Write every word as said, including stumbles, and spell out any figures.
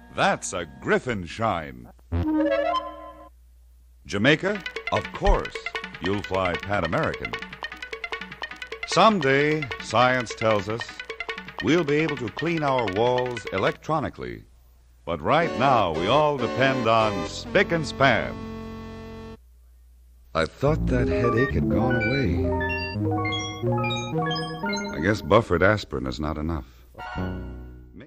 That's a Griffin shine. Jamaica? Of course. You'll fly Pan American. Someday, science tells us, we'll be able to clean our walls electronically. But right now, we all depend on Spick and Span. I thought that headache had gone away. I guess buffered aspirin is not enough.